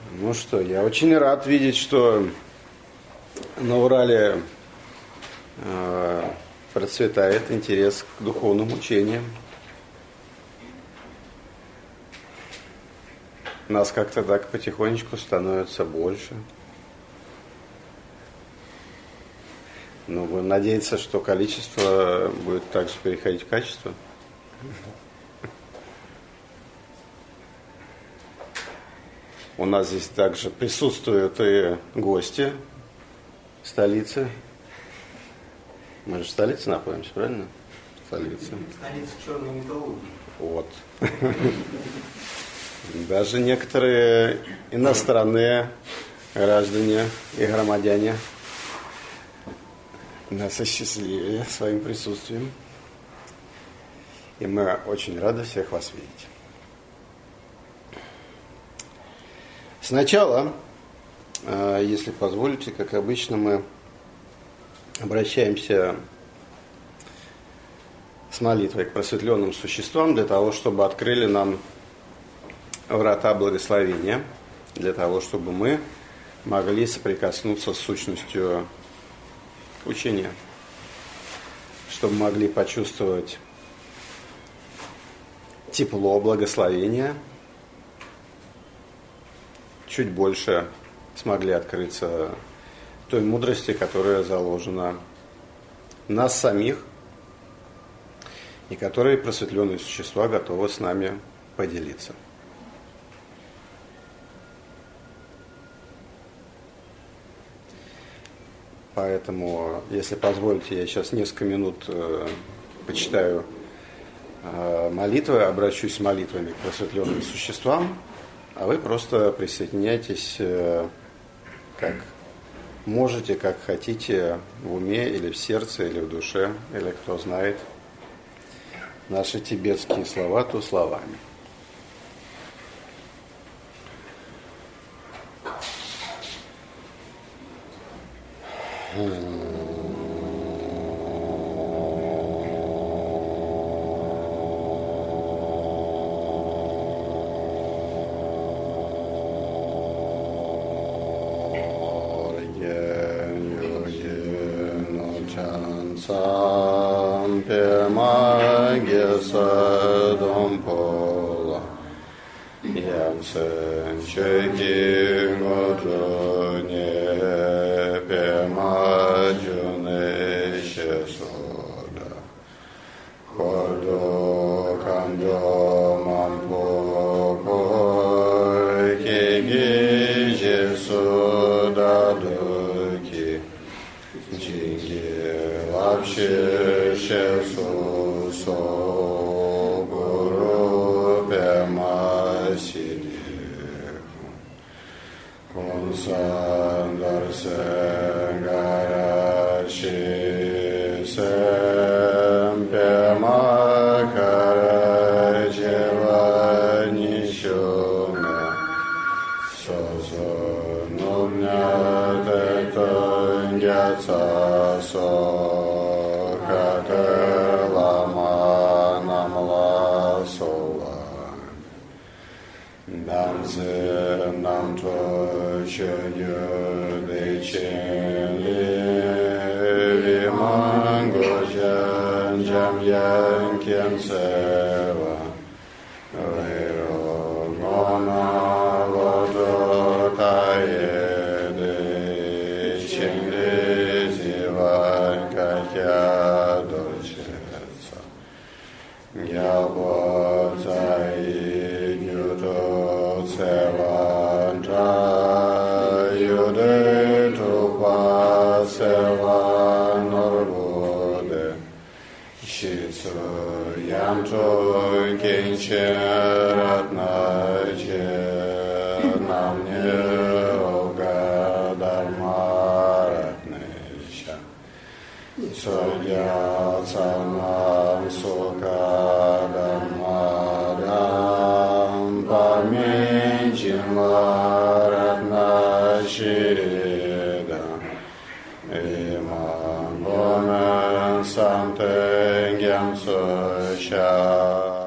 Ну что, я очень рад видеть, что на Урале процветает интерес к духовным учениям. Нас как-то так потихонечку становится больше. Ну, будем надеяться, что количество будет также переходить в качество. У нас здесь также присутствуют и гости столицы. Мы же в столице находимся, правильно? Столица. Столица черной металлургии. Вот. Даже некоторые иностранные граждане и громадяне нас осчастливили своим присутствием. И мы очень рады всех вас видеть. Сначала, если позволите, как обычно, мы обращаемся с молитвой к просветленным существам для того, чтобы открыли нам врата благословения, для того, чтобы мы могли соприкоснуться с сущностью учения, чтобы могли почувствовать тепло благословения, чуть больше смогли открыться той мудрости, которая заложена в нас самих и которой просветленные существа готовы с нами поделиться. Поэтому, если позволите, я сейчас несколько минут почитаю молитвы, обращусь с молитвами к просветленным существам, а вы просто присоединяйтесь как можете, как хотите, в уме или в сердце, или в душе, или кто знает наши тибетские слова, то словами. Sante Gyam So Sha